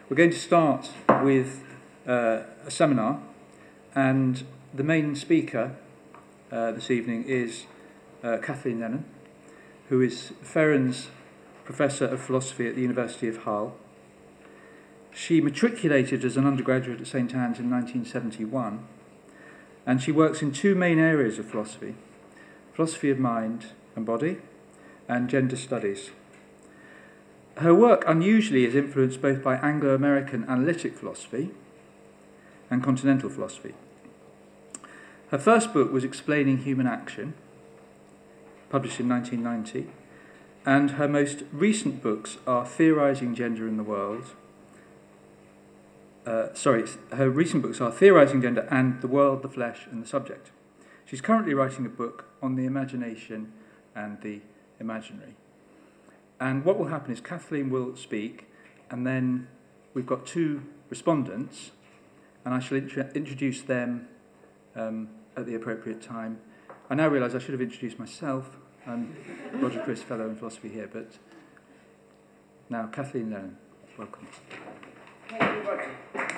We're going to start with a seminar, and the main speaker this evening is Kathleen Lennon, who is Ferens Professor of Philosophy at the University of Hull. She matriculated as an undergraduate at St Anne's in 1971, and she works in two main areas of philosophy: philosophy of mind and body, and gender studies. Her work unusually is influenced both by Anglo-American analytic philosophy and continental philosophy. Her first book was Explaining Human Action, published in 1990, and her most recent books are Theorizing Gender in the World. Her recent books are Theorizing Gender and The World, the Flesh, and the Subject. She's currently writing a book on the imagination and the imaginary. And what will happen is Kathleen will speak, and then we've got two respondents, and I shall introduce them at the appropriate time. I now realise I should have introduced myself. I'm Roger Chris, Fellow in Philosophy here, but now Kathleen Lennon, welcome. Thank you, Roger.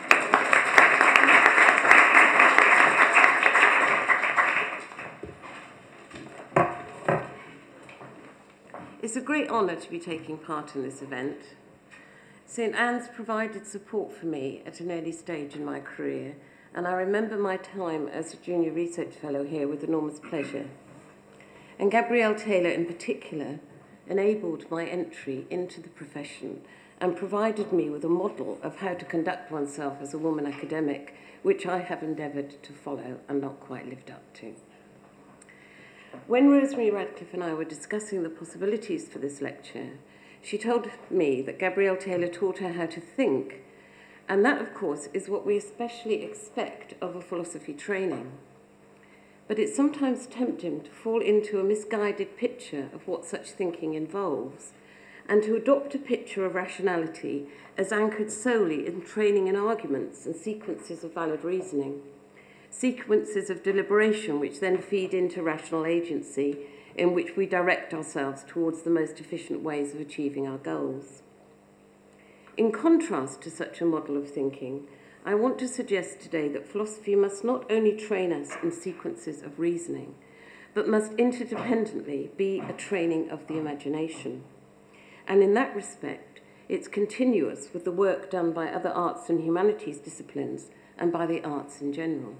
It's a great honour to be taking part in this event. St Anne's provided support for me at an early stage in my career, and I remember my time as a junior research fellow here with enormous pleasure. And Gabrielle Taylor in particular enabled my entry into the profession and provided me with a model of how to conduct oneself as a woman academic, which I have endeavoured to follow and not quite lived up to. When Rosemary Radcliffe and I were discussing the possibilities for this lecture, she told me that Gabrielle Taylor taught her how to think, and that, of course, is what we especially expect of a philosophy training. But it's sometimes tempting to fall into a misguided picture of what such thinking involves, and to adopt a picture of rationality as anchored solely in training in arguments and sequences of valid reasoning, sequences of deliberation which then feed into rational agency, in which we direct ourselves towards the most efficient ways of achieving our goals. In contrast to such a model of thinking, I want to suggest today that philosophy must not only train us in sequences of reasoning, but must interdependently be a training of the imagination. And in that respect, it's continuous with the work done by other arts and humanities disciplines and by the arts in general.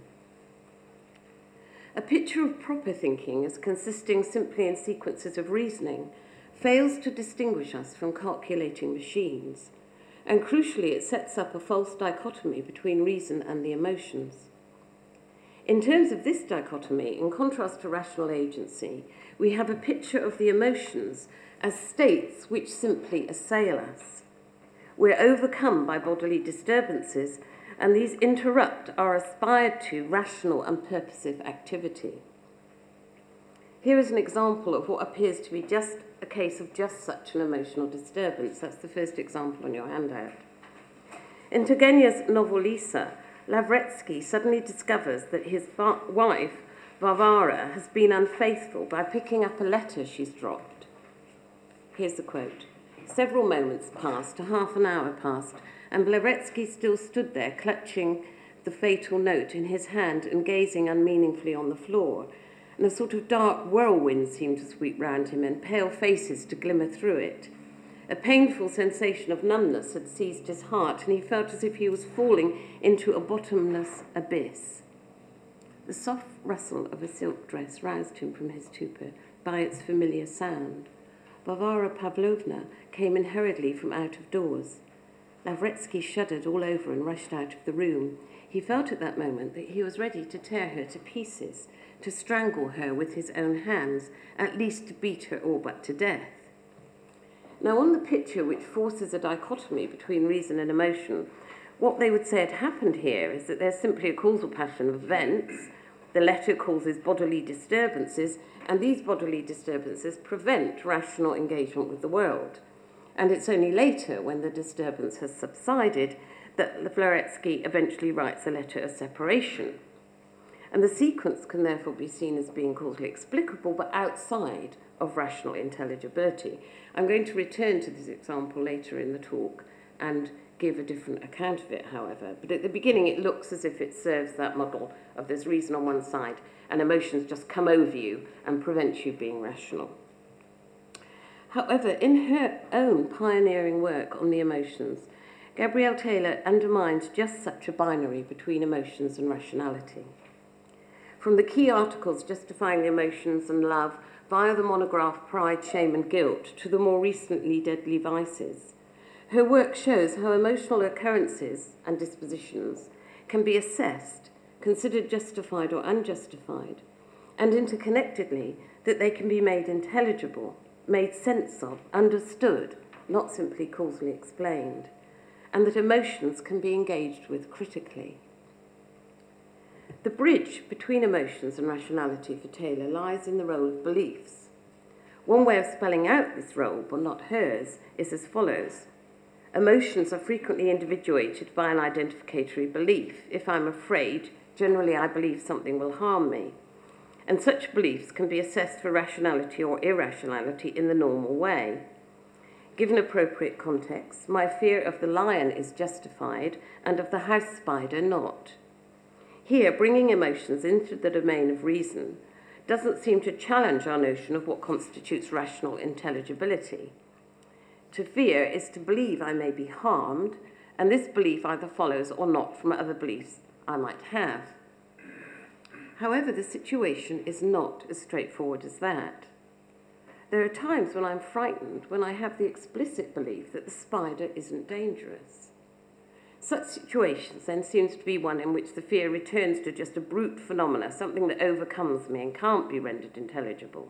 A picture of proper thinking as consisting simply in sequences of reasoning fails to distinguish us from calculating machines, and crucially it sets up a false dichotomy between reason and the emotions. In terms of this dichotomy, in contrast to rational agency, we have a picture of the emotions as states which simply assail us. We're overcome by bodily disturbances, and these interrupt our aspired to rational and purposive activity. Here is an example of what appears to be just a case of just such an emotional disturbance. That's the first example on your handout. In Turgenev's novel Lisa, Lavretsky suddenly discovers that his wife, Varvara, has been unfaithful by picking up a letter she's dropped. Here's the quote. Several moments passed, a half an hour passed, and Lavretsky still stood there, clutching the fatal note in his hand and gazing unmeaningfully on the floor. And a sort of dark whirlwind seemed to sweep round him, and pale faces to glimmer through it. A painful sensation of numbness had seized his heart, and he felt as if he was falling into a bottomless abyss. The soft rustle of a silk dress roused him from his stupor by its familiar sound. Varvara Pavlovna came in hurriedly from out of doors. Lavretsky shuddered all over and rushed out of the room. He felt at that moment that he was ready to tear her to pieces, to strangle her with his own hands, at least to beat her all but to death. Now, on the picture which forces a dichotomy between reason and emotion, what they would say had happened here is that there's simply a causal pattern of events. The letter causes bodily disturbances, and these bodily disturbances prevent rational engagement with the world. And it's only later, when the disturbance has subsided, that Lavretsky eventually writes a letter of separation. And the sequence can therefore be seen as being causally explicable, but outside of rational intelligibility. I'm going to return to this example later in the talk and give a different account of it, however. But at the beginning, it looks as if it serves that model of there's reason on one side and emotions just come over you and prevent you being rational. However, in her own pioneering work on the emotions, Gabrielle Taylor undermines just such a binary between emotions and rationality. From the key articles justifying the emotions and love via the monograph Pride, Shame and Guilt to the more recently Deadly Vices, her work shows how emotional occurrences and dispositions can be assessed, considered justified or unjustified, and interconnectedly that they can be made intelligible, made sense of, understood, not simply causally explained, and that emotions can be engaged with critically. The bridge between emotions and rationality for Taylor lies in the role of beliefs. One way of spelling out this role, but not hers, is as follows. Emotions are frequently individuated by an identificatory belief. If I'm afraid, generally I believe something will harm me. And such beliefs can be assessed for rationality or irrationality in the normal way. Given appropriate context, my fear of the lion is justified and of the house spider not. Here, bringing emotions into the domain of reason doesn't seem to challenge our notion of what constitutes rational intelligibility. To fear is to believe I may be harmed, and this belief either follows or not from other beliefs I might have. However, the situation is not as straightforward as that. There are times when I'm frightened when I have the explicit belief that the spider isn't dangerous. Such situations then seems to be one in which the fear returns to just a brute phenomena, something that overcomes me and can't be rendered intelligible.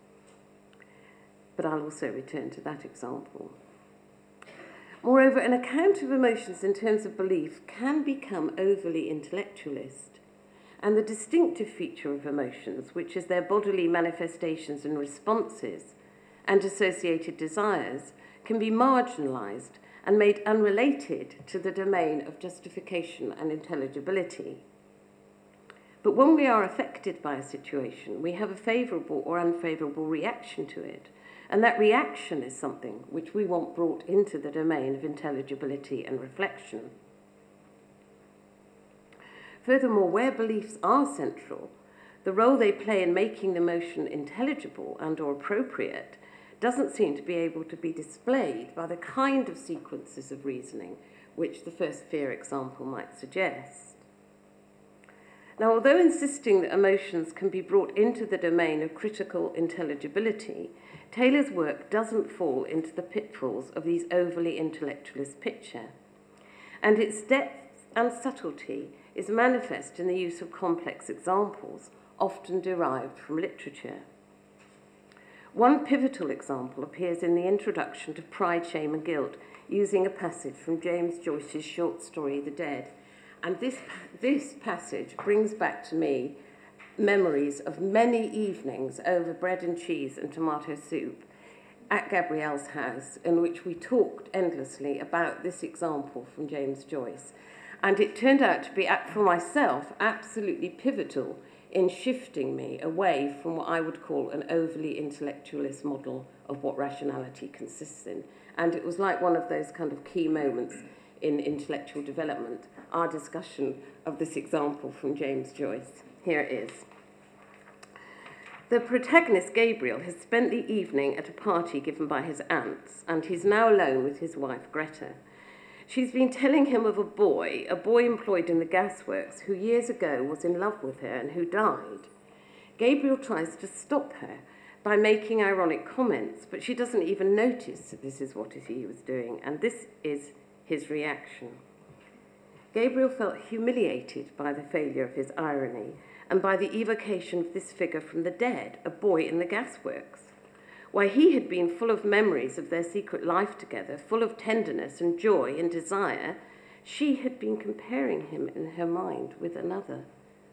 But I'll also return to that example. Moreover, an account of emotions in terms of belief can become overly intellectualist, and the distinctive feature of emotions, which is their bodily manifestations and responses and associated desires, can be marginalized and made unrelated to the domain of justification and intelligibility. But when we are affected by a situation, we have a favorable or unfavorable reaction to it, and that reaction is something which we want brought into the domain of intelligibility and reflection. Furthermore, where beliefs are central, the role they play in making the emotion intelligible and or appropriate doesn't seem to be able to be displayed by the kind of sequences of reasoning which the first fear example might suggest. Now, although insisting that emotions can be brought into the domain of critical intelligibility, Taylor's work doesn't fall into the pitfalls of these overly intellectualist picture, and its depth and subtlety is manifest in the use of complex examples, often derived from literature. One pivotal example appears in the introduction to Pride, Shame and Guilt, using a passage from James Joyce's short story, The Dead. And this passage brings back to me memories of many evenings over bread and cheese and tomato soup at Gabrielle's house, in which we talked endlessly about this example from James Joyce. And it turned out to be, for myself, absolutely pivotal in shifting me away from what I would call an overly intellectualist model of what rationality consists in. And it was like one of those kind of key moments in intellectual development, our discussion of this example from James Joyce. Here it is. The protagonist, Gabriel, has spent the evening at a party given by his aunts, and he's now alone with his wife, Greta. She's been telling him of a boy employed in the gasworks who years ago was in love with her and who died. Gabriel tries to stop her by making ironic comments, but she doesn't even notice that this is what he was doing, and this is his reaction. Gabriel felt humiliated by the failure of his irony and by the evocation of this figure from the dead, a boy in the gasworks. While he had been full of memories of their secret life together, full of tenderness and joy and desire, she had been comparing him in her mind with another.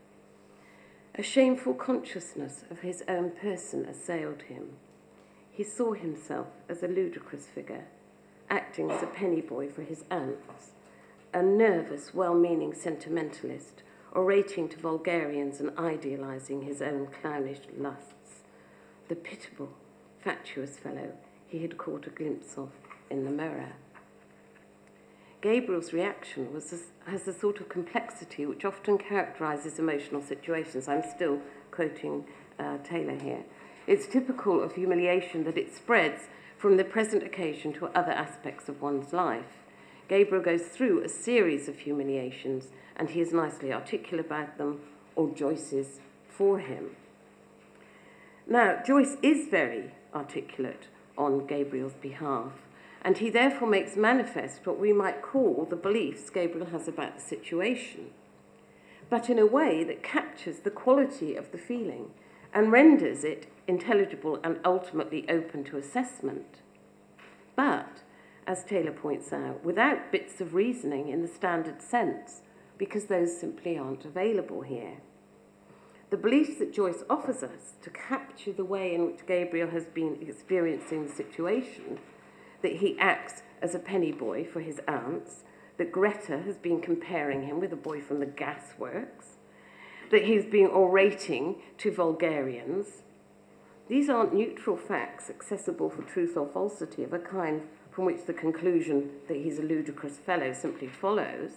A shameful consciousness of his own person assailed him. He saw himself as a ludicrous figure, acting as a penny boy for his aunts, a nervous, well-meaning sentimentalist, orating to vulgarians and idealizing his own clownish lusts. The pitiable, fatuous fellow he had caught a glimpse of in the mirror. Gabriel's reaction has a sort of complexity which often characterises emotional situations. I'm still quoting Taylor here. It's typical of humiliation that it spreads from the present occasion to other aspects of one's life. Gabriel goes through a series of humiliations, and he is nicely articulate about them, or Joyce is for him. Now, Joyce is very articulate on Gabriel's behalf, and he therefore makes manifest what we might call the beliefs Gabriel has about the situation, but in a way that captures the quality of the feeling and renders it intelligible and ultimately open to assessment. But, as Taylor points out, without bits of reasoning in the standard sense, because those simply aren't available here. The beliefs that Joyce offers us to capture the way in which Gabriel has been experiencing the situation, that he acts as a penny boy for his aunts, that Greta has been comparing him with a boy from the gasworks, that he's been orating to vulgarians. These aren't neutral facts accessible for truth or falsity of a kind from which the conclusion that he's a ludicrous fellow simply follows.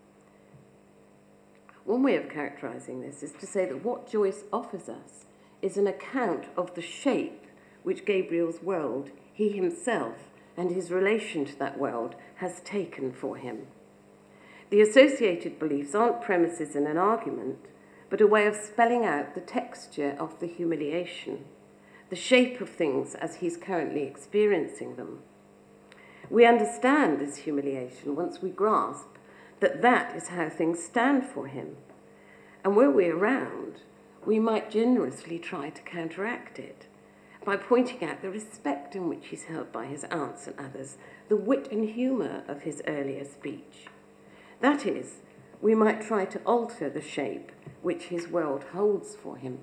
One way of characterising this is to say that what Joyce offers us is an account of the shape which Gabriel's world, he himself, and his relation to that world has taken for him. The associated beliefs aren't premises in an argument, but a way of spelling out the texture of the humiliation, the shape of things as he's currently experiencing them. We understand this humiliation once we grasp that that is how things stand for him. And were we around, we might generously try to counteract it by pointing out the respect in which he's held by his aunts and others, the wit and humour of his earlier speech. That is, we might try to alter the shape which his world holds for him.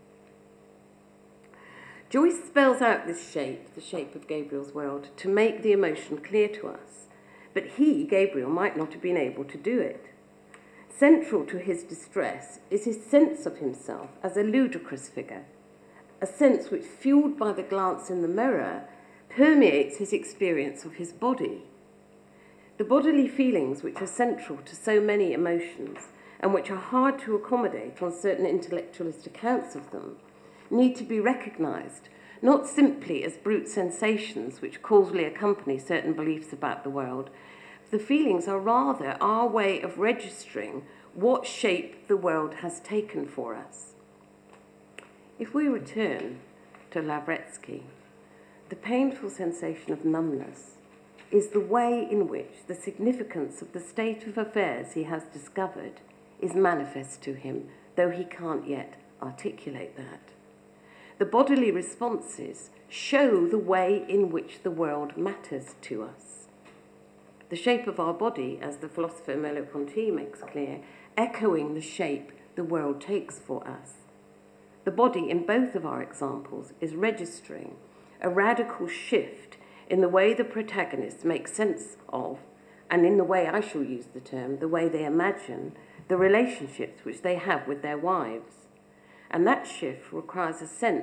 Joyce spells out this shape, the shape of Gabriel's world, to make the emotion clear to us. But he, Gabriel, might not have been able to do it. Central to his distress is his sense of himself as a ludicrous figure, a sense which, fueled by the glance in the mirror, permeates his experience of his body. The bodily feelings which are central to so many emotions, and which are hard to accommodate on certain intellectualist accounts of them, need to be recognised not simply as brute sensations which causally accompany certain beliefs about the world. The feelings are rather our way of registering what shape the world has taken for us. If we return to Lavretsky, the painful sensation of numbness is the way in which the significance of the state of affairs he has discovered is manifest to him, though he can't yet articulate that. The bodily responses show the way in which the world matters to us. The shape of our body, as the philosopher Merleau-Ponty makes clear, echoing the shape the world takes for us. The body, in both of our examples, is registering a radical shift in the way the protagonists make sense of, and in the way, I shall use the term, the way they imagine the relationships which they have with their wives. And that shift requires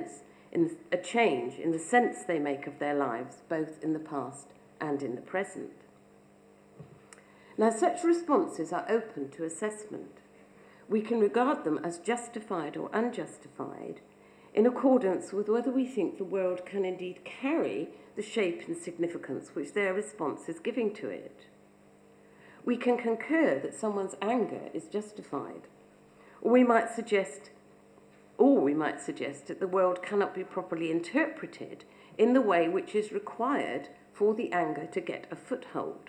a change in the sense they make of their lives, both in the past and in the present. Now, such responses are open to assessment. We can regard them as justified or unjustified in accordance with whether we think the world can indeed carry the shape and significance which their response is giving to it. We can concur that someone's anger is justified, or we might suggest that the world cannot be properly interpreted in the way which is required for the anger to get a foothold.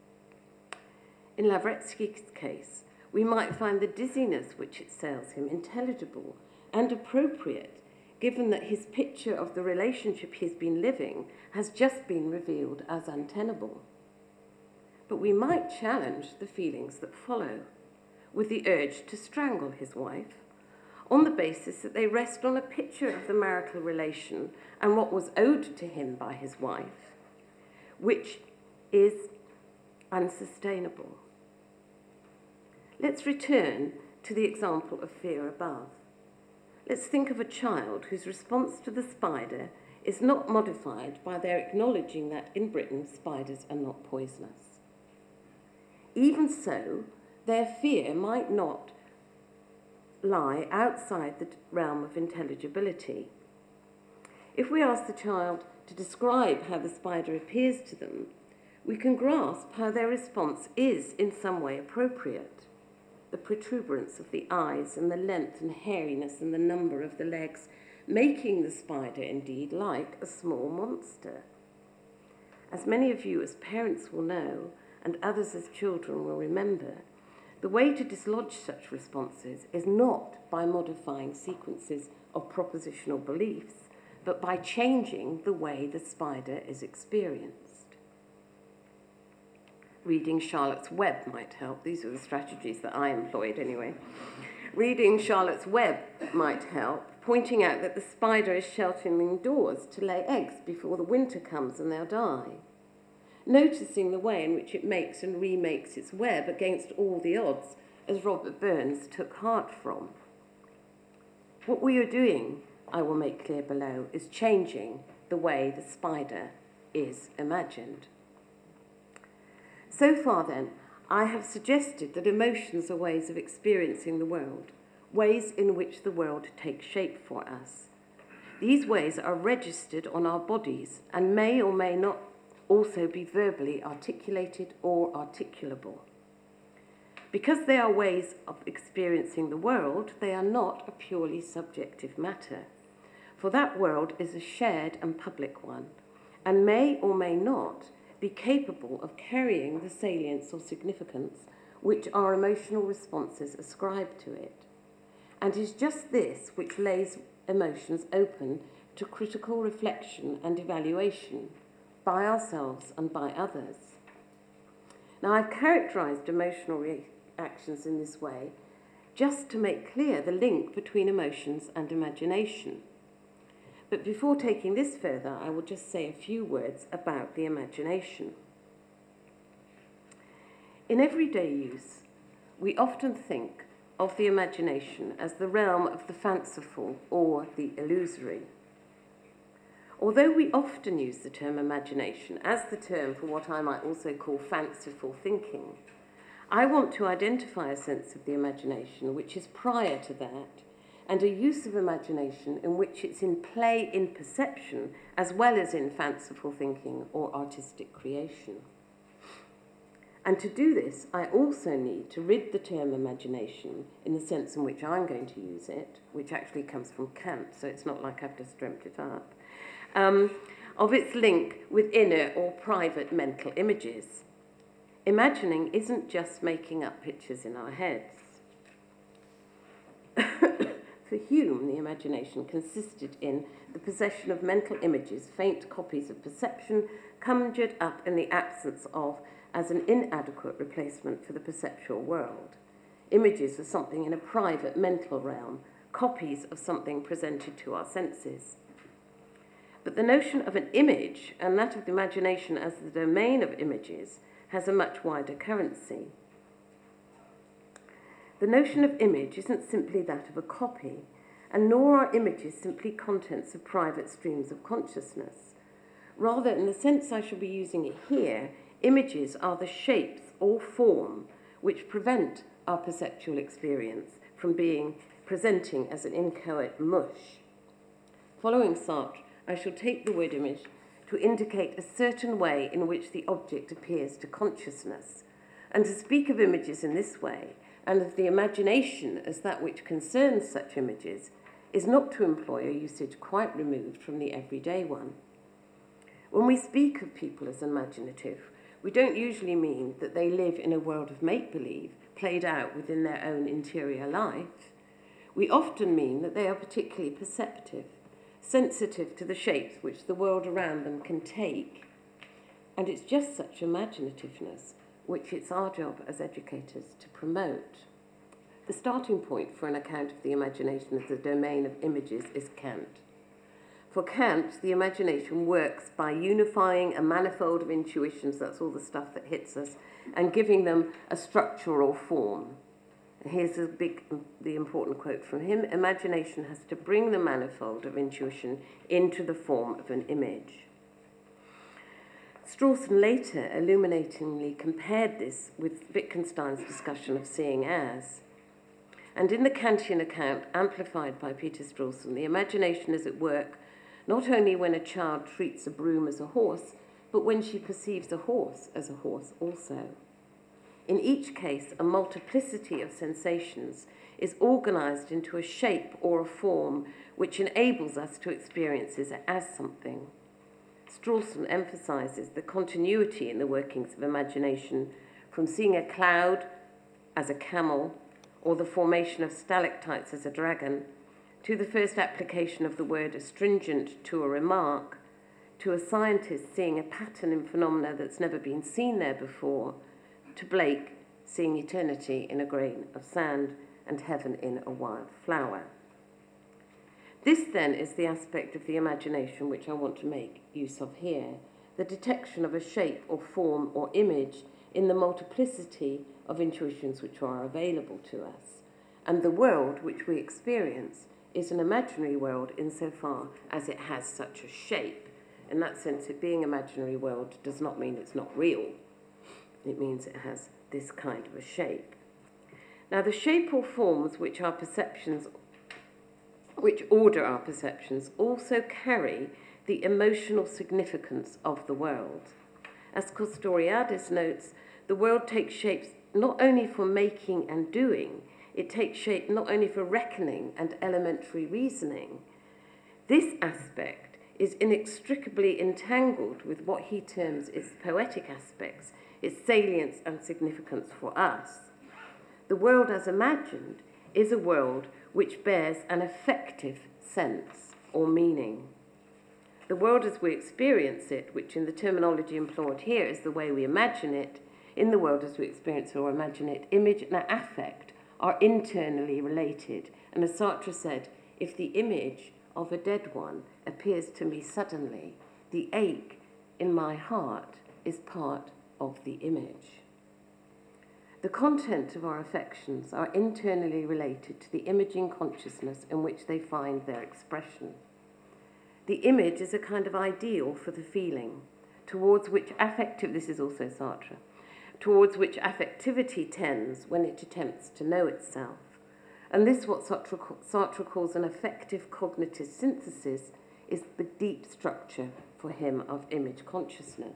In Lavretsky's case, we might find the dizziness which assails him intelligible and appropriate, given that his picture of the relationship he's been living has just been revealed as untenable. But we might challenge the feelings that follow, with the urge to strangle his wife, on the basis that they rest on a picture of the marital relation and what was owed to him by his wife, which is unsustainable. Let's return to the example of fear above. Let's think of a child whose response to the spider is not modified by their acknowledging that in Britain spiders are not poisonous. Even so, their fear might not lie outside the realm of intelligibility. If we ask the child to describe how the spider appears to them, we can grasp how their response is in some way appropriate. The protuberance of the eyes and the length and hairiness and the number of the legs, making the spider indeed like a small monster. As many of you as parents will know, and others as children will remember, the way to dislodge such responses is not by modifying sequences of propositional beliefs, but by changing the way the spider is experienced. Reading Charlotte's Web might help. These are the strategies that I employed anyway. Reading Charlotte's Web might help, pointing out that the spider is sheltering indoors to lay eggs before the winter comes and they'll die. Noticing the way in which it makes and remakes its web against all the odds, as Robert Burns took heart from. What we are doing, I will make clear below, is changing the way the spider is imagined. So far then, I have suggested that emotions are ways of experiencing the world, ways in which the world takes shape for us. These ways are registered on our bodies and may or may not also be verbally articulated or articulable. Because they are ways of experiencing the world, they are not a purely subjective matter, for that world is a shared and public one, and may or may not be capable of carrying the salience or significance which our emotional responses ascribe to it, and is just this which lays emotions open to critical reflection and evaluation by ourselves and by others. Now, I've characterised emotional reactions in this way just to make clear the link between emotions and imagination. But before taking this further, I will just say a few words about the imagination. In everyday use, we often think of the imagination as the realm of the fanciful or the illusory. Although we often use the term imagination as the term for what I might also call fanciful thinking, I want to identify a sense of the imagination which is prior to that, and a use of imagination in which it's in play in perception as well as in fanciful thinking or artistic creation. And to do this, I also need to rid the term imagination, in the sense in which I'm going to use it, which actually comes from Kant, so it's not like I've just dreamt it up, of its link with inner or private mental images. Imagining isn't just making up pictures in our heads. For Hume, the imagination consisted in the possession of mental images, faint copies of perception, conjured up in the absence of as an inadequate replacement for the perceptual world. Images of something in a private mental realm, copies of something presented to our senses. But the notion of an image, and that of the imagination as the domain of images, has a much wider currency. The notion of image isn't simply that of a copy, and nor are images simply contents of private streams of consciousness. Rather, in the sense I shall be using it here, images are the shapes or form which prevent our perceptual experience from presenting as an inchoate mush. Following Sartre, I shall take the word image to indicate a certain way in which the object appears to consciousness, and to speak of images in this way, and of the imagination as that which concerns such images, is not to employ a usage quite removed from the everyday one. When we speak of people as imaginative, we don't usually mean that they live in a world of make-believe, played out within their own interior life. We often mean that they are particularly perceptive, sensitive to the shapes which the world around them can take. And it's just such imaginativeness which it's our job as educators to promote. The starting point for an account of the imagination as the domain of images is Kant. For Kant, the imagination works by unifying a manifold of intuitions, that's all the stuff that hits us, and giving them a structure or form. Here's the important quote from him: imagination has to bring the manifold of intuition into the form of an image. Strawson later illuminatingly compared this with Wittgenstein's discussion of seeing as. And in the Kantian account, amplified by Peter Strawson, the imagination is at work not only when a child treats a broom as a horse, but when she perceives a horse as a horse also. In each case, a multiplicity of sensations is organized into a shape or a form which enables us to experience it as something. Strawson emphasizes the continuity in the workings of imagination from seeing a cloud as a camel or the formation of stalactites as a dragon, to the first application of the word astringent to a remark, to a scientist seeing a pattern in phenomena that's never been seen there before, to Blake seeing eternity in a grain of sand and heaven in a wild flower. This, then, is the aspect of the imagination which I want to make use of here, the detection of a shape or form or image in the multiplicity of intuitions which are available to us. And the world which we experience is an imaginary world insofar as it has such a shape. In that sense, it being an imaginary world does not mean it's not real. It means it has this kind of a shape. Now, the shape or forms which order our perceptions also carry the emotional significance of the world. As Kostoriadis notes, the world takes shape not only for making and doing, it takes shape not only for reckoning and elementary reasoning. This aspect is inextricably entangled with what he terms its poetic aspects, its salience and significance for us. The world as imagined is a world which bears an affective sense or meaning. The world as we experience it, which in the terminology employed here is the way we imagine it, in the world as we experience or imagine it, image and affect are internally related. And as Sartre said, if the image of a dead one appears to me suddenly, the ache in my heart is part of the image. The content of our affections are internally related to the imaging consciousness in which they find their expression. The image is a kind of ideal for the feeling, towards which this is also Sartre, towards which affectivity tends when it attempts to know itself. And this, what Sartre calls an affective cognitive synthesis, is the deep structure for him of image consciousness.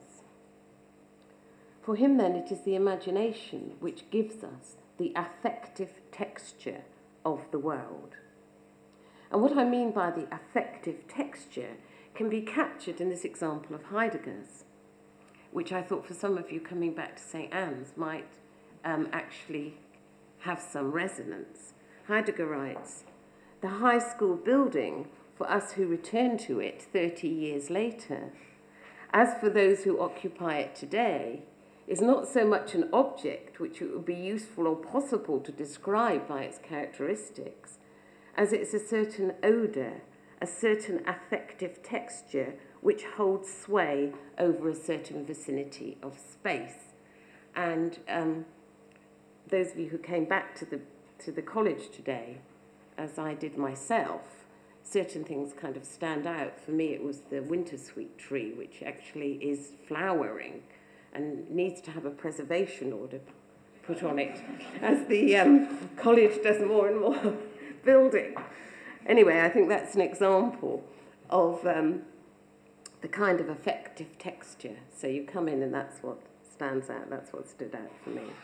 For him, then, it is the imagination which gives us the affective texture of the world. And what I mean by the affective texture can be captured in this example of Heidegger's, which I thought for some of you coming back to St. Anne's might actually have some resonance. Heidegger writes, "The high school building, for us who return to it 30 years later, as for those who occupy it today, is not so much an object which it would be useful or possible to describe by its characteristics, as it's a certain odour, a certain affective texture which holds sway over a certain vicinity of space." And those of you who came back to the college today, as I did myself, certain things kind of stand out. For me, it was the wintersweet tree, which actually is flowering and needs to have a preservation order put on it as the college does more and more building. Anyway, I think that's an example of the kind of affective texture. So you come in and that's what stands out, that's what stood out for me.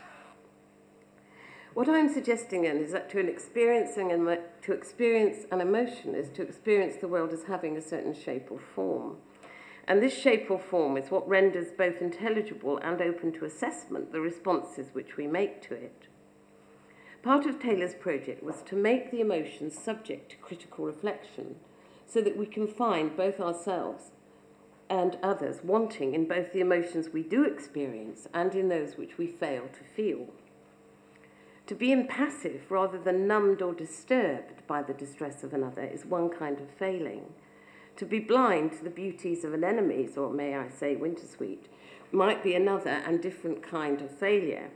What I'm suggesting then is that to experience an emotion is to experience the world as having a certain shape or form. And this shape or form is what renders both intelligible and open to assessment the responses which we make to it. Part of Taylor's project was to make the emotions subject to critical reflection so that we can find both ourselves and others wanting in both the emotions we do experience and in those which we fail to feel. To be impassive rather than numbed or disturbed by the distress of another is one kind of failing. To be blind to the beauties of anemones, or may I say wintersweet, might be another and different kind of failure.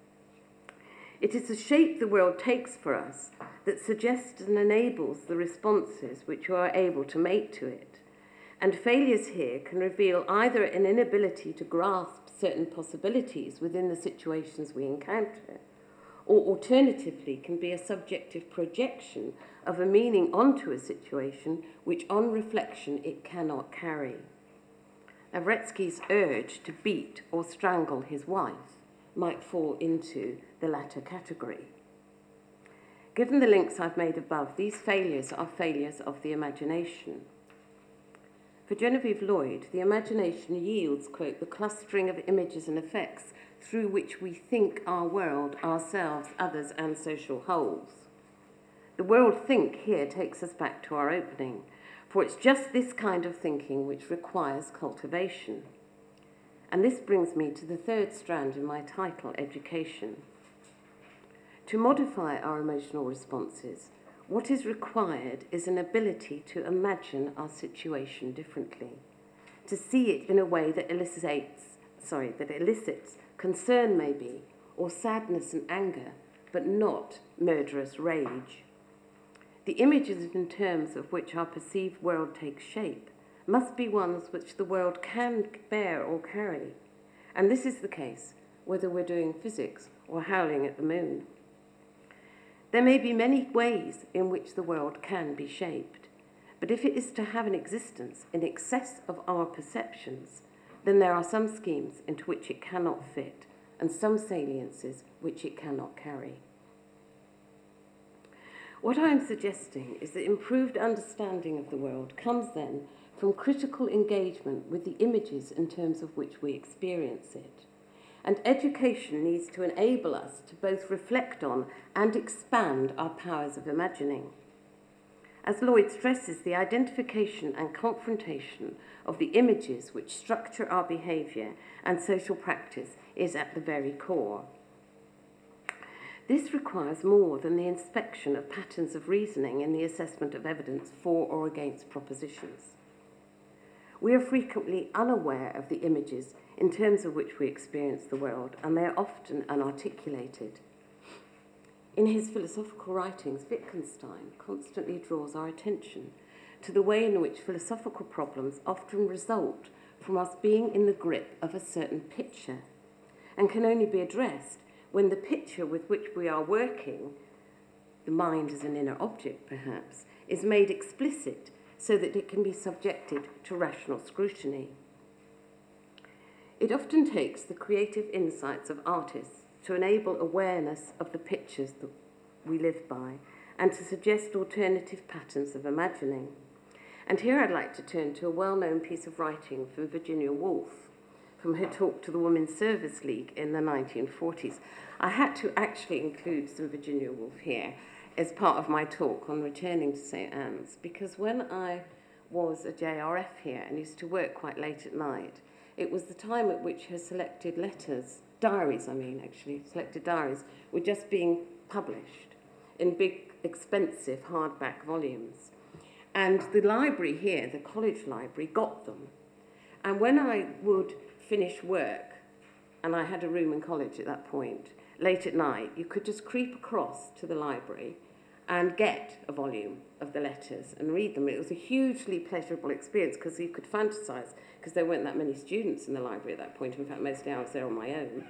It is the shape the world takes for us that suggests and enables the responses which we are able to make to it. And failures here can reveal either an inability to grasp certain possibilities within the situations we encounter, or alternatively can be a subjective projection of a meaning onto a situation which on reflection it cannot carry. Lavretsky's urge to beat or strangle his wife might fall into the latter category. Given the links I've made above, these failures are failures of the imagination. For Genevieve Lloyd, the imagination yields, quote, the clustering of images and effects through which we think our world, ourselves, others, and social wholes. The world think here takes us back to our opening, for it's just this kind of thinking which requires cultivation. And this brings me to the third strand in my title, education. To modify our emotional responses, what is required is an ability to imagine our situation differently, to see it in a way that elicits concern maybe, or sadness and anger, but not murderous rage. The images in terms of which our perceived world takes shape must be ones which the world can bear or carry, and this is the case whether we're doing physics or howling at the moon. There may be many ways in which the world can be shaped, but if it is to have an existence in excess of our perceptions, then there are some schemes into which it cannot fit and some saliences which it cannot carry. What I am suggesting is that improved understanding of the world comes then from critical engagement with the images in terms of which we experience it. And education needs to enable us to both reflect on and expand our powers of imagining. As Lloyd stresses, the identification and confrontation of the images which structure our behaviour and social practice is at the very core. This requires more than the inspection of patterns of reasoning in the assessment of evidence for or against propositions. We are frequently unaware of the images in terms of which we experience the world, and they are often unarticulated. In his philosophical writings, Wittgenstein constantly draws our attention to the way in which philosophical problems often result from us being in the grip of a certain picture, and can only be addressed when the picture with which we are working, the mind as an inner object perhaps, is made explicit so that it can be subjected to rational scrutiny. It often takes the creative insights of artists to enable awareness of the pictures that we live by and to suggest alternative patterns of imagining. And here I'd like to turn to a well-known piece of writing from Virginia Woolf, from her talk to the Women's Service League in the 1940s. I had to actually include some Virginia Woolf here as part of my talk on returning to St. Anne's, because when I was a JRF here and used to work quite late at night, it was the time at which her selected diaries were just being published in big, expensive hardback volumes. And the library here, the college library, got them. And when I would finish work, and I had a room in college at that point, late at night, you could just creep across to the library and get a volume of the letters and read them. It was a hugely pleasurable experience because you could fantasize, because there weren't that many students in the library at that point. In fact, mostly I was there on my own.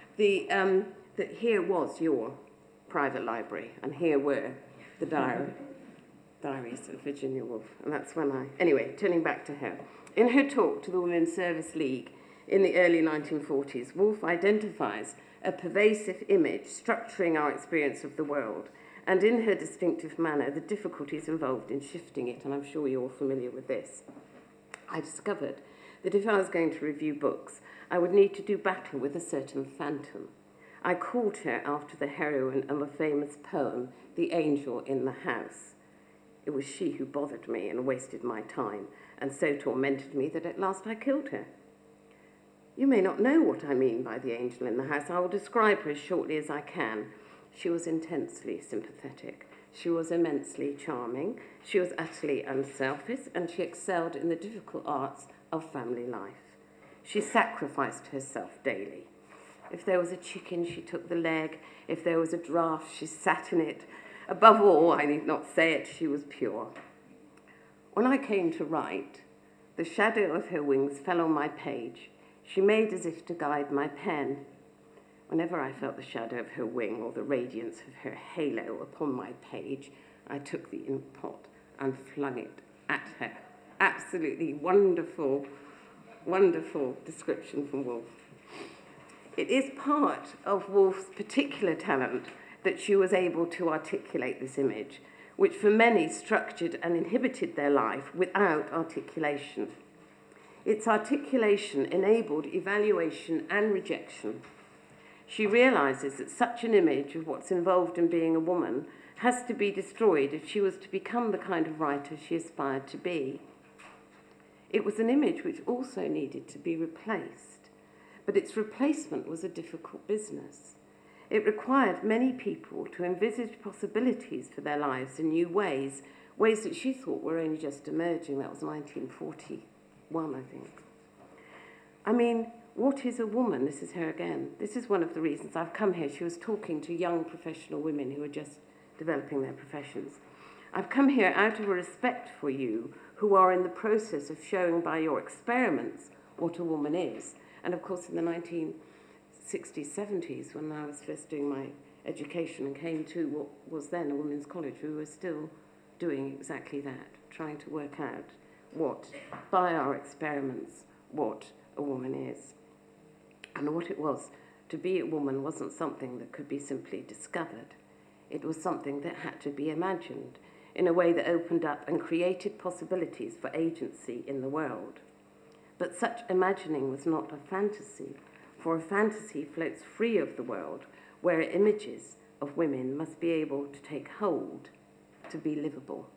That here was your private library, and here were the diaries of Virginia Woolf. And that's when anyway, turning back to her. In her talk to the Women's Service League in the early 1940s, Woolf identifies a pervasive image structuring our experience of the world, and in her distinctive manner, the difficulties involved in shifting it, and I'm sure you're all familiar with this. I discovered that if I was going to review books, I would need to do battle with a certain phantom. I called her after the heroine of a famous poem, The Angel in the House. It was she who bothered me and wasted my time, and so tormented me that at last I killed her. You may not know what I mean by the angel in the house. I will describe her as shortly as I can. She was intensely sympathetic. She was immensely charming. She was utterly unselfish, and she excelled in the difficult arts of family life. She sacrificed herself daily. If there was a chicken, she took the leg. If there was a draught, she sat in it. Above all, I need not say it, she was pure. When I came to write, The shadow of her wings fell on my page. She made as if to guide my pen. Whenever I felt the shadow of her wing or the radiance of her halo upon my page, I took the ink pot and flung it at her. Absolutely wonderful, wonderful description from Woolf. It is part of Woolf's particular talent that she was able to articulate this image, which for many structured and inhibited their life without articulation. Its articulation enabled evaluation and rejection. She realizes that such an image of what's involved in being a woman has to be destroyed if she was to become the kind of writer she aspired to be. It was an image which also needed to be replaced, but its replacement was a difficult business. It required many people to envisage possibilities for their lives in new ways, ways that she thought were only just emerging. That was 1941, I think. I mean, what is a woman? This is her again. This is one of the reasons I've come here. She was talking to young professional women who are just developing their professions. I've come here out of a respect for you who are in the process of showing by your experiments what a woman is. And of course, in the 1960s, 70s, when I was first doing my education and came to what was then a women's college, we were still doing exactly that, trying to work out what, by our experiments, what a woman is. And what it was to be a woman wasn't something that could be simply discovered. It was something that had to be imagined in a way that opened up and created possibilities for agency in the world. But such imagining was not a fantasy, for a fantasy floats free of the world, where images of women must be able to take hold to be livable.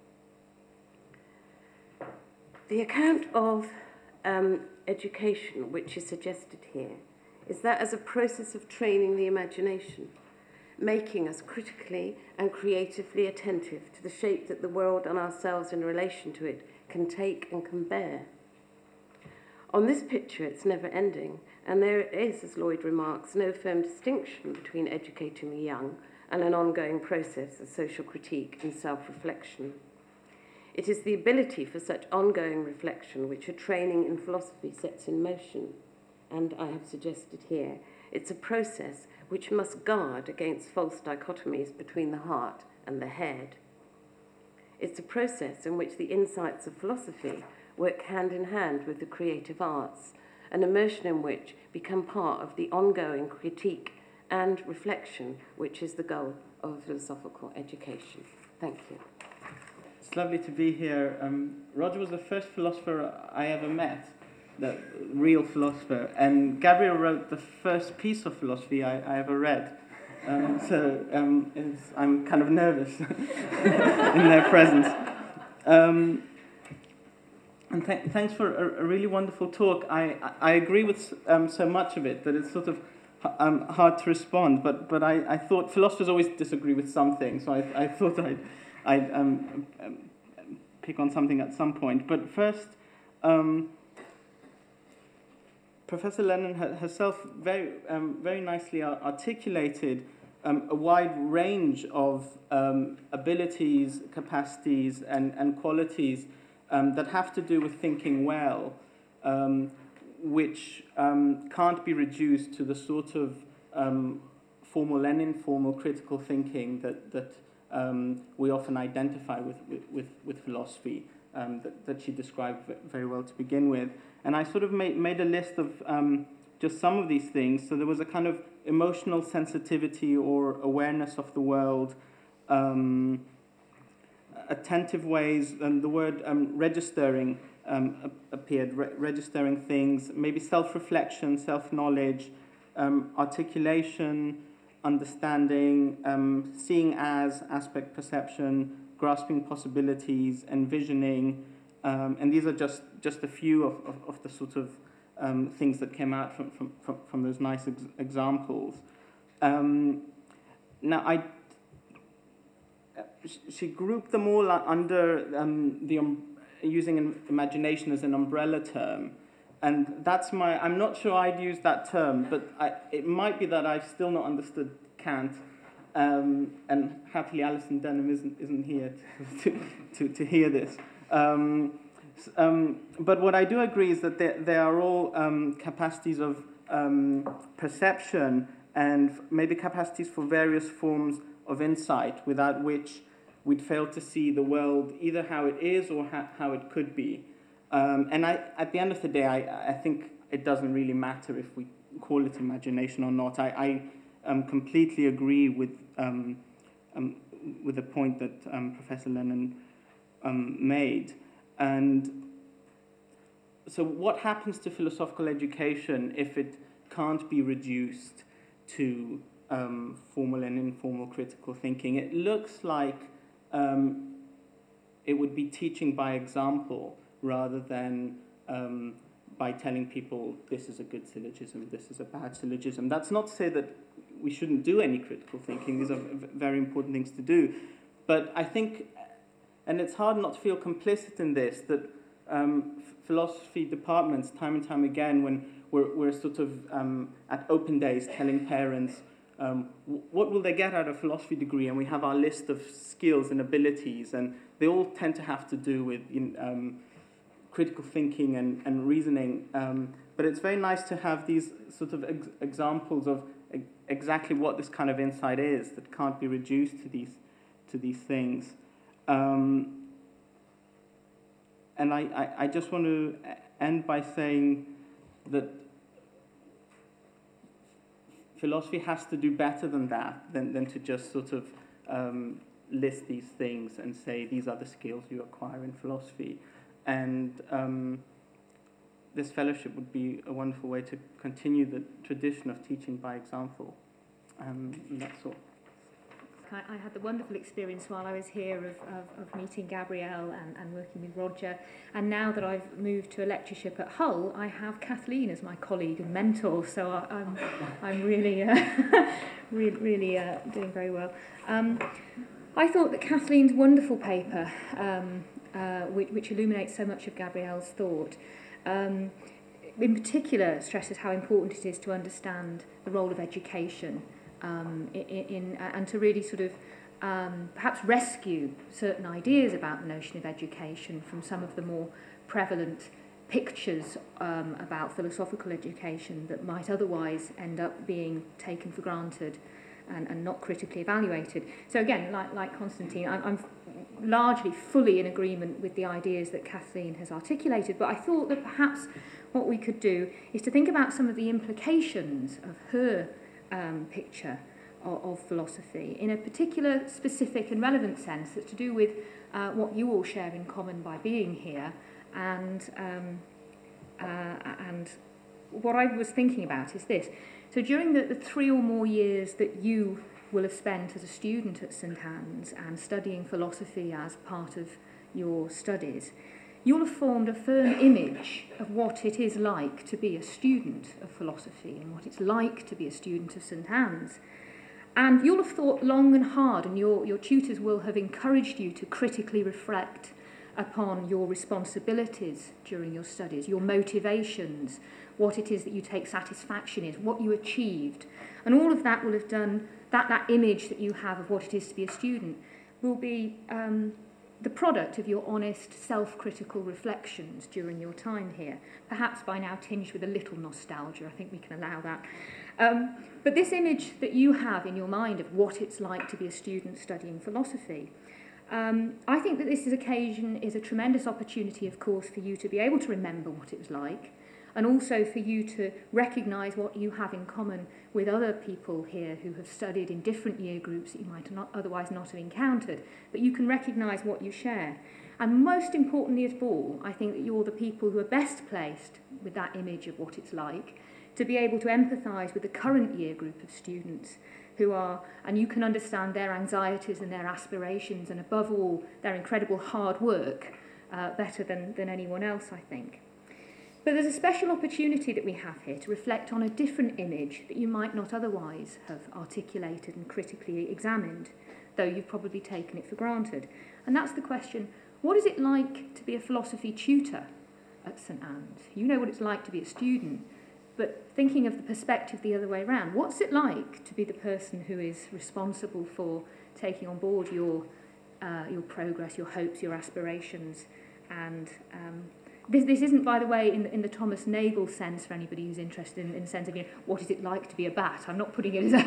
The account of education, which is suggested here, is that as a process of training the imagination, making us critically and creatively attentive to the shape that the world and ourselves in relation to it can take and can bear. On this picture, it's never ending, and there is, as Lloyd remarks, no firm distinction between educating the young and an ongoing process of social critique and self-reflection. It is the ability for such ongoing reflection which a training in philosophy sets in motion, and I have suggested here, it's a process which must guard against false dichotomies between the heart and the head. It's a process in which the insights of philosophy work hand in hand with the creative arts, an immersion in which become part of the ongoing critique and reflection, which is the goal of philosophical education. Thank you. It's lovely to be here. Roger was the first philosopher I ever met, the real philosopher, and Gabriel wrote the first piece of philosophy I ever read. So I'm kind of nervous in their presence. And thanks for a really wonderful talk. I agree with so much of it that it's sort of hard to respond, but I thought philosophers always disagree with something, so I thought I'd pick on something at some point. But first, Professor Lennon herself very nicely articulated a wide range of abilities, capacities, and qualities that have to do with thinking well, which can't be reduced to the sort of formal and informal critical thinking that we often identify with philosophy, that she described very well to begin with. And I sort of made a list of just some of these things. So there was a kind of emotional sensitivity or awareness of the world, attentive ways, and the word registering appeared, registering things, maybe self-reflection, self-knowledge, articulation, understanding, seeing as, aspect perception, grasping possibilities, envisioning, and these are just a few of the sort of things that came out from those nice examples. Now, she grouped them all under using imagination as an umbrella term, and that's I'm not sure I'd use that term, but it might be that I've still not understood Kant, and happily Alison Denham isn't here to hear this. But what I do agree is that they are all capacities of perception and maybe capacities for various forms of insight, without which we'd fail to see the world either how it is or how it could be. And at the end of the day, I think it doesn't really matter if we call it imagination or not. I completely agree with the point that Professor Lennon made. And so what happens to philosophical education if it can't be reduced to formal and informal critical thinking? It looks like it would be teaching by example rather than by telling people this is a good syllogism, this is a bad syllogism. That's not to say that we shouldn't do any critical thinking. These are very important things to do. But I think, and it's hard not to feel complicit in this, that philosophy departments, time and time again, when we're sort of at open days telling parents, what will they get out of a philosophy degree? And we have our list of skills and abilities, and they all tend to have to do with critical thinking and reasoning. But it's very nice to have these sort of examples of exactly what this kind of insight is that can't be reduced to these things. And I just want to end by saying that philosophy has to do better than that, than to just sort of list these things and say these are the skills you acquire in philosophy. And this fellowship would be a wonderful way to continue the tradition of teaching by example. And that's all. I had the wonderful experience while I was here of meeting Gabrielle and working with Roger. And now that I've moved to a lectureship at Hull, I have Kathleen as my colleague and mentor. So I'm really, really doing very well. I thought that Kathleen's wonderful paper, which illuminates so much of Gabrielle's thought, in particular stresses how important it is to understand the role of education and to really sort of perhaps rescue certain ideas about the notion of education from some of the more prevalent pictures about philosophical education that might otherwise end up being taken for granted and not critically evaluated. So again, like Constantine, I'm largely fully in agreement with the ideas that Kathleen has articulated, but I thought that perhaps what we could do is to think about some of the implications of her picture of philosophy in a particular specific and relevant sense that's to do with what you all share in common by being here, and what I was thinking about is this. So during the 3 or more years that you will have spent as a student at St Anne's and studying philosophy as part of your studies, you'll have formed a firm image of what it is like to be a student of philosophy and what it's like to be a student of St Anne's. And you'll have thought long and hard, and your tutors will have encouraged you to critically reflect upon your responsibilities during your studies, your motivations, what it is that you take satisfaction in, what you achieved. And all of that will have done, that image that you have of what it is to be a student will be the product of your honest, self-critical reflections during your time here, perhaps by now tinged with a little nostalgia. I think we can allow that. But this image that you have in your mind of what it's like to be a student studying philosophy, I think that this occasion is a tremendous opportunity, of course, for you to be able to remember what it was like, and also for you to recognise what you have in common with other people here who have studied in different year groups that you might otherwise not have encountered, but you can recognise what you share. And most importantly of all, I think that you're the people who are best placed with that image of what it's like to be able to empathise with the current year group of students who are, and you can understand their anxieties and their aspirations and above all their incredible hard work better than anyone else, I think. But there's a special opportunity that we have here to reflect on a different image that you might not otherwise have articulated and critically examined, though you've probably taken it for granted. And that's the question, what is it like to be a philosophy tutor at St Anne's? You know what it's like to be a student, but thinking of the perspective the other way around, what's it like to be the person who is responsible for taking on board your progress, your hopes, your aspirations, And this isn't, by the way, in the Thomas Nagel sense, for anybody who's interested in the sense of, what is it like to be a bat? I'm not putting it as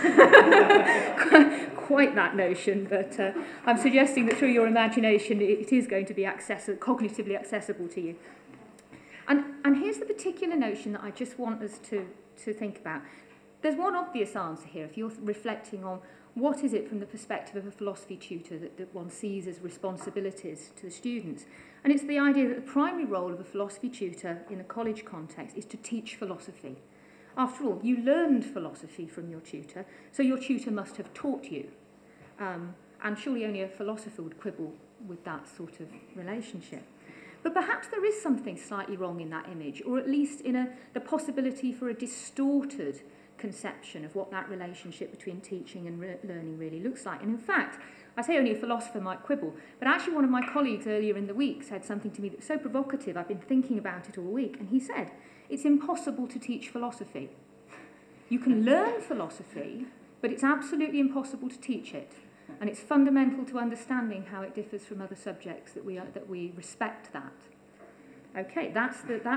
quite that notion, but I'm suggesting that through your imagination it is going to be cognitively accessible to you. And here's the particular notion that I just want us to think about. There's one obvious answer here, if you're reflecting on what is it from the perspective of a philosophy tutor that one sees as responsibilities to the students. And it's the idea that the primary role of a philosophy tutor in a college context is to teach philosophy. After all, you learned philosophy from your tutor, so your tutor must have taught you. And surely only a philosopher would quibble with that sort of relationship. But perhaps there is something slightly wrong in that image, or at least in the possibility for a distorted conception of what that relationship between teaching and learning really looks like. And in fact, I say only a philosopher might quibble, but actually one of my colleagues earlier in the week said something to me that was so provocative, I've been thinking about it all week, and he said, it's impossible to teach philosophy. You can learn philosophy, but it's absolutely impossible to teach it. And it's fundamental to understanding how it differs from other subjects that we respect that. Okay, that's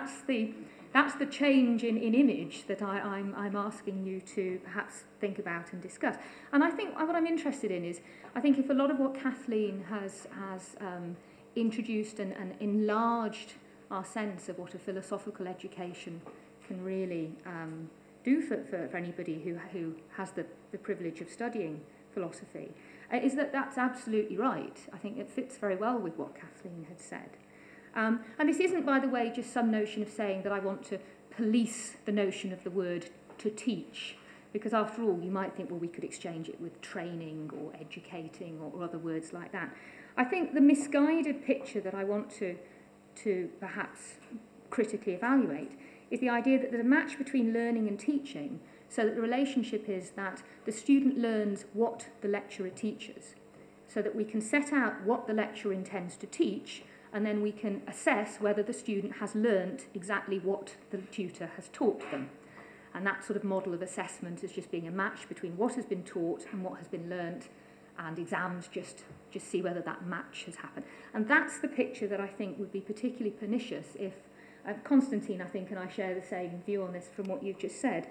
the change in image that I'm asking you to perhaps think about and discuss. And I think what I'm interested in is, I think if a lot of what Kathleen has introduced and enlarged our sense of what a philosophical education can really do for anybody who has the privilege of studying philosophy, is that's absolutely right. I think it fits very well with what Kathleen had said. And this isn't, by the way, just some notion of saying that I want to police the notion of the word to teach, because after all, you might think, well, we could exchange it with training or educating or other words like that. I think the misguided picture that I want to perhaps critically evaluate is the idea that there's a match between learning and teaching, so that the relationship is that the student learns what the lecturer teaches, so that we can set out what the lecturer intends to teach, and then we can assess whether the student has learnt exactly what the tutor has taught them. And that sort of model of assessment is just being a match between what has been taught and what has been learnt, and exams just see whether that match has happened. And that's the picture that I think would be particularly pernicious if, Constantine, I think, and I share the same view on this from what you've just said,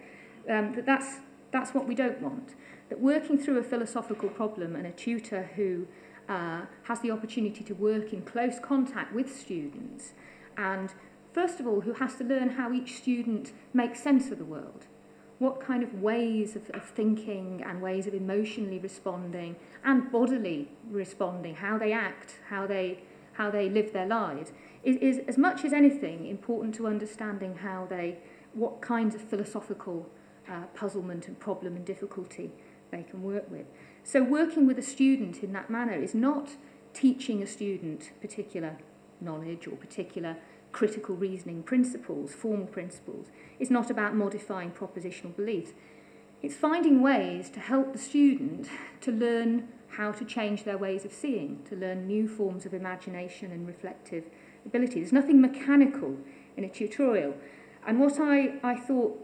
that's what we don't want. That working through a philosophical problem and a tutor who has the opportunity to work in close contact with students, and first of all, who has to learn how each student makes sense of the world, what kind of ways of thinking and ways of emotionally responding and bodily responding, how they act, how they live their lives, is as much as anything important to understanding what kinds of philosophical puzzlement and problem and difficulty they can work with. So working with a student in that manner is not teaching a student particular knowledge or particular critical reasoning principles, formal principles. It's not about modifying propositional beliefs. It's finding ways to help the student to learn how to change their ways of seeing, to learn new forms of imagination and reflective ability. There's nothing mechanical in a tutorial. And what I thought,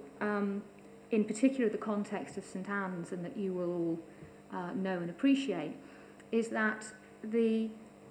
in particular the context of St Anne's, and that you will all know and appreciate, is that the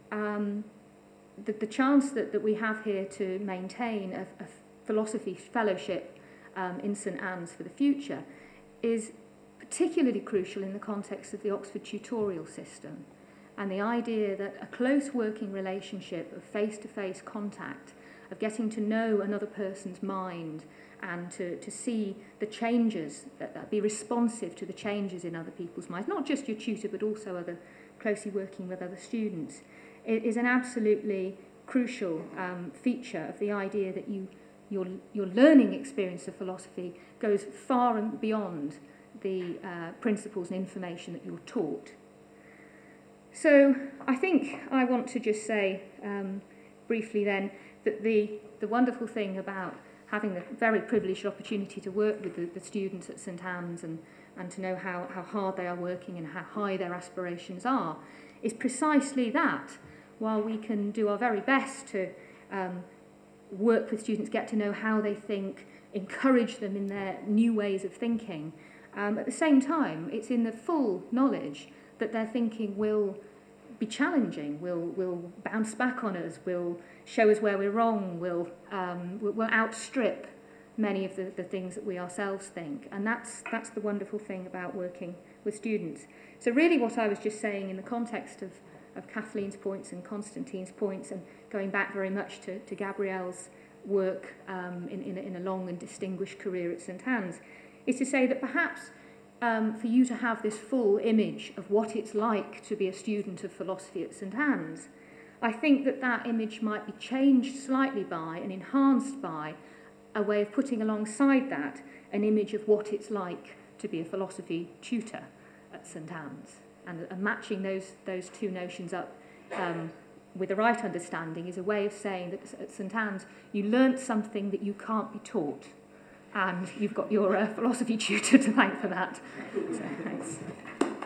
chance that we have here to maintain a philosophy fellowship in St Anne's for the future is particularly crucial in the context of the Oxford tutorial system, and the idea that a close working relationship of face-to-face contact, of getting to know another person's mind and to see the changes, that be responsive to the changes in other people's minds, not just your tutor but also other closely working with other students, it is an absolutely crucial feature of the idea that your learning experience of philosophy goes far and beyond the principles and information that you're taught. So I think I want to just say briefly then that the wonderful thing about having the very privileged opportunity to work with the students at St Anne's and to know how hard they are working and how high their aspirations are is precisely that. While we can do our very best to work with students, get to know how they think, encourage them in their new ways of thinking, at the same time, it's in the full knowledge that their thinking will be challenging, will bounce back on us, will show us where we're wrong, will outstrip many of the things that we ourselves think. And that's the wonderful thing about working with students. So really what I was just saying in the context of Kathleen's points and Constantine's points, and going back very much to Gabrielle's work in a long and distinguished career at St Anne's, is to say that perhaps for you to have this full image of what it's like to be a student of philosophy at St Anne's, I think that image might be changed slightly by and enhanced by a way of putting alongside that an image of what it's like to be a philosophy tutor at St Anne's. And matching those two notions up with the right understanding is a way of saying that at St Anne's you learnt something that you can't be taught, and you've got your philosophy tutor to thank for that. So, thanks.